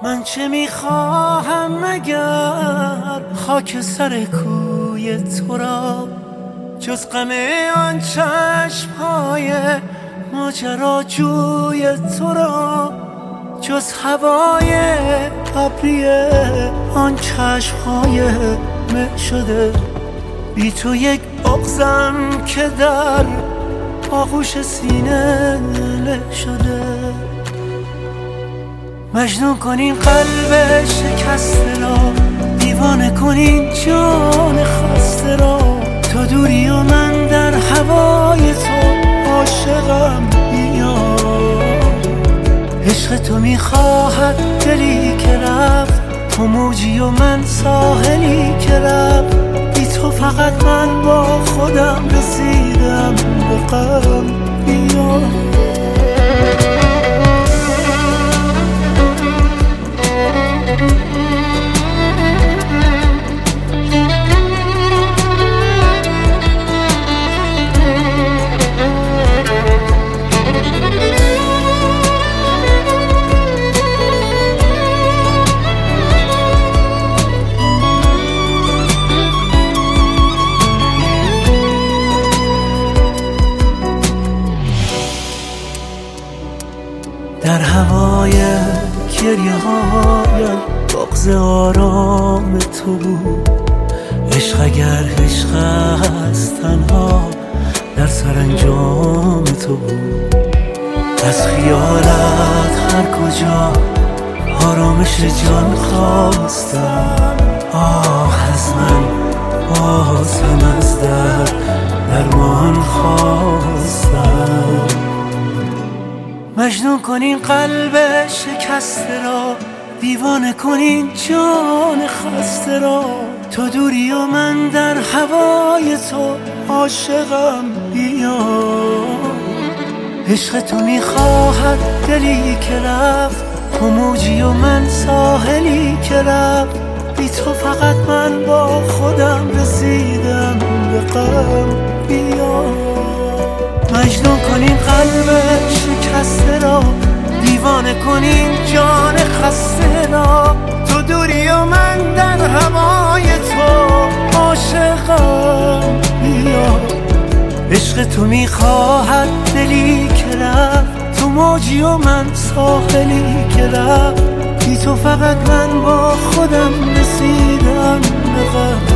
من چه میخواهم مگر خاک سر کوی تو را، جز غم آن چشمهای ماجراجوی تو را، جز هوای ابری آن چشمهای مه شده. بی تو یک بغضم که در آغوش سینه له شده. مجنون کنین قلب شکسته را، دیوانه کنین جان خسته را. تو دوری و من در هوای تو عاشقم بیا. عشق تو میخواهد دلی که رفت، تو موجی و من ساحلی که رفت. بی تو فقط من با خودم رسیدم به غم بیا. در هوای گریه هایم بغض آرام تو بود. عشق اگر عشق است تنها در سرانجام تو بود. از خیالت هر کجا آرامش جان خواستم. آه از من باز هم از درمان خواستم. مجنون کنین قلب شکسته را، دیوانه کنین جان خسته را. تو دوری و من در هوای تو عاشقم بیا. عشق تو میخواهد دلی که رفت، تو موجی و من ساحلی که رفت. بی تو فقط من با خودم رسیدم به غم بیا. مجنون کنین قلب شکسته را، دیوانه کنین جان خسته را. تو دوری و من در هوای تو عاشقم بیا. عشق تو میخواهد دلی که رفت، تو موجی و من ساحلی که رفت. بی تو فقط من با خودم رسیدم به غم